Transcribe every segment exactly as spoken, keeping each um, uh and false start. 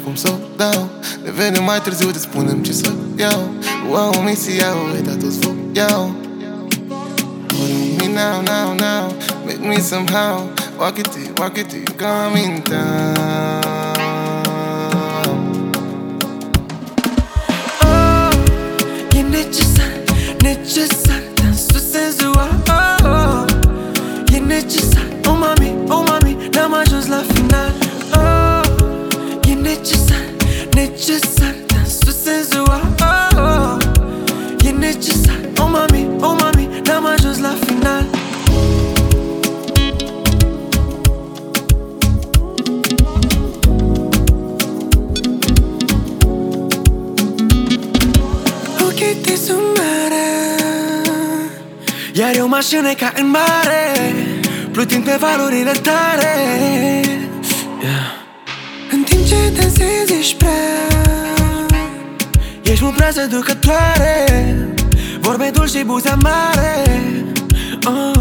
cum să o dau. Ne vedem mai târziu, te spunem ce să iau. Wow, misia, uita toți foc iau. Hold on me now, now, now. Make me somehow walk it to you, walk it to you, coming down. Oh, e necesar, necesar dansul senzual. Oh, oh, e necesar, oh mami, oh mami, n-am ajuns la final. Oh, e necesar, necesar dansul senzual. Oh, oh, e necesar, oh mami, oh mami, n-am ajuns la final. Ochii tăi sunt mare, iar eu mă așine ca în mare, plutind pe valurile tare, yeah. În timp ce dansezi ești prea, ești mult prea seducătoare, vorbe dulci și buze amare. Oh.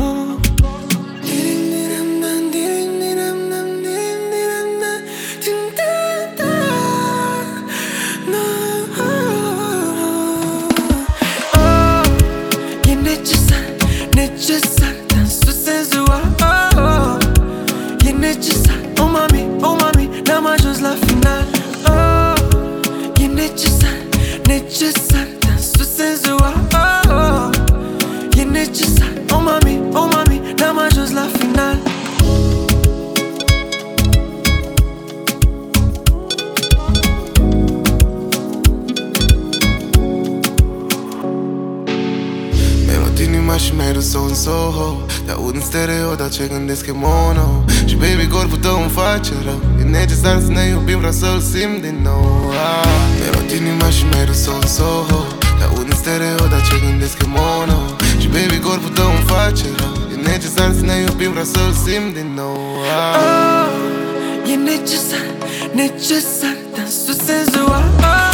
Necesar, dansul senzual. Oh, oh, e necesar, oh mami, oh mami, n-am ajuns la final. Oh, e necesar, necesar, dansul senzual. Oh, oh, e necesar, oh mami, oh mami, n-am ajuns la final. Inima și mi-ai dus-o în Soho. Te aud în stereo, dar ce gândesc e mono. Și baby, corpul tău îmi face rău. E necesar să ne iubim, vreau să-l simt din nou. ah. Mi-ai luat inima și mi-ai dus-o în Soho. Te aud în stereo, dar ce gândesc e mono. Și baby, corpul tău îmi face rău. E necesar să ne iubim, vreau să-l simt din nou. ah. Oh, e necesar, necesar dansul senzual. Oh,